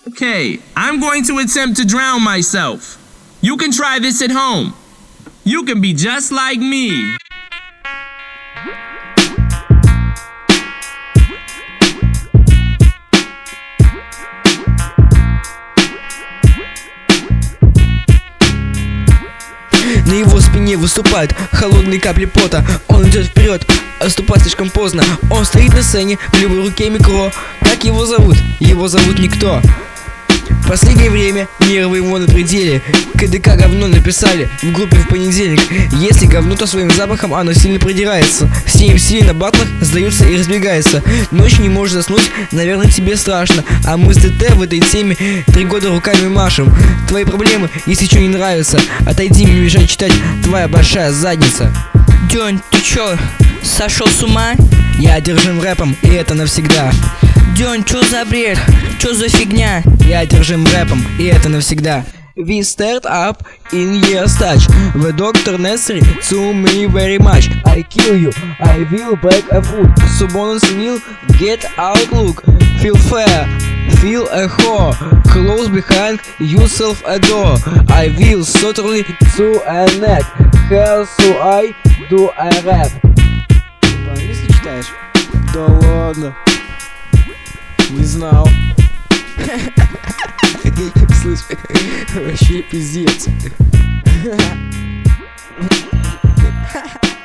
Okay, I'm going to attempt to drown myself. You can try this at home. You can be just like me. На его спине выступают холодные капли пота. Он идет вперед, отступать слишком поздно. Он стоит на сцене, в левой руке микро. Как его зовут? Его зовут никто. В последнее время нервы его на пределе. КДК говно написали в группе в понедельник. Если говно, то своим запахом оно сильно придирается. С ним сильно на батлах сдаются и разбегается. Ночью не можешь заснуть, наверное тебе страшно. А мы с ДТ в этой теме 3 года руками машем. Твои проблемы, если что не нравится, отойди, мне мешает читать твоя большая задница. Дёнь, ты чё, сошел с ума? Я одержим рэпом, и это навсегда. Дёнь, чё за бред? Чё за фигня? Я одержим рэпом, и это навсегда. We start up in years touch. The doctor necessary to me very much. I kill you, I will break a foot. Subonus will get outlook. Feel fair, feel a whore. Close behind yourself a door. I will certainly to a neck. How so I do a rap? По-английски читаешь? Да ладно. Не знал. Слышь, вообще пиздец.